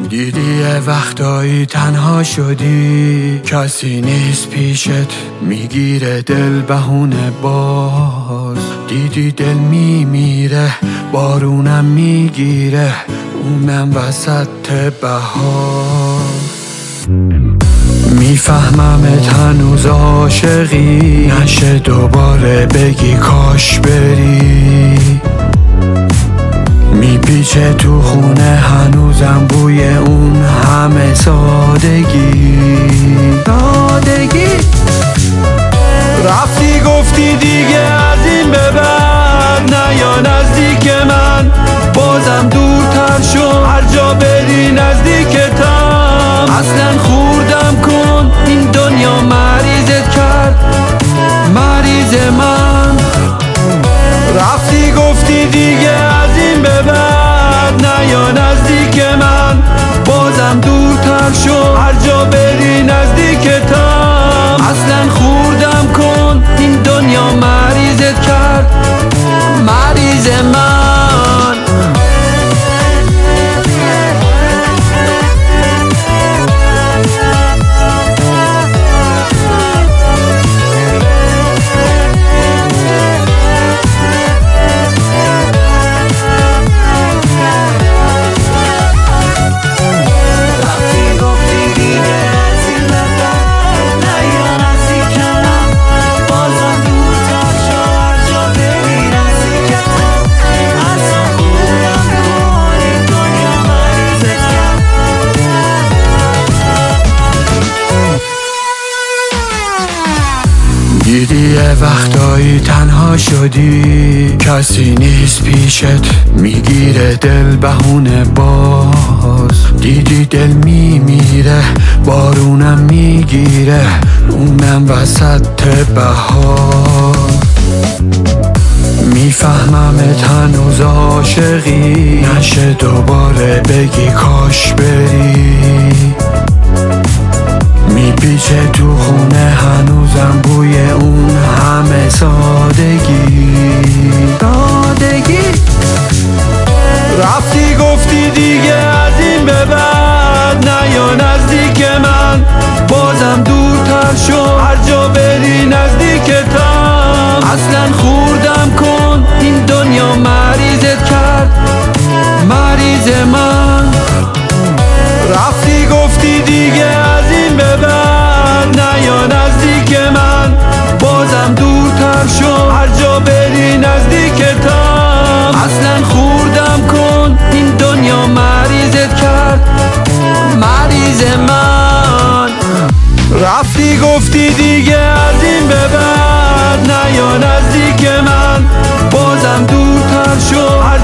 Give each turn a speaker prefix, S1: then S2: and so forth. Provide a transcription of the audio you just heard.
S1: دیدی یه وقتایی تنها شدی، کسی نیست پیشت، میگیره دل بهونه باز. دیدی دل میمیره، بارونم میگیره، اونم وسط بهار. میفهممت هنوز عاشقی، نشه دوباره بگی کاش بری. میپیچه تو خونه هنوزم بوی اون همه سادگی. رفتی گفتی دیگه از این به بعد نیا نزدیک من، بازم دورتر شو، هر جا بری نزدیکتم. اصلا خوردم کن، این دنیا مریضت کرد، مریض من. رفتی گفتی دیگه از این به بعد نیا نزدیک من، بازم دورتر شو، هر جا بری نزدیکتم. اصلا خوردم کن، این دنیا مریضت کرد، مریض من. دیدی یه وقتایی تنها شدی، کسی نیست پیشت، میگیره دل بهونه باز. دیدی دل میمیره، بارونم میگیره، اونم وسط بهار. میفهممت هنوز عاشقی، نشه دوباره بگی کاش بری. میپیچه تو خونه هنوزم بوی اون همه سادگی. رفتی گفتی دیگه از این به بعد نیا نزدیک من، بازم دورتر شو، هر جا بری نزدیکتم. اصلا خوردم کن، این دنیا مریضت کرد، مریض من. رفتی گفتی دیگه از این به بعد نیا نزدیک من، بازم دورتر شو، هر جا بری نزدیکتم. اصلا خوردم کن، این دنیا مریضت کرد، مریض من. رفتی گفتی دیگه از این به بعد نیا نزدیک من، بازم دورتر شو،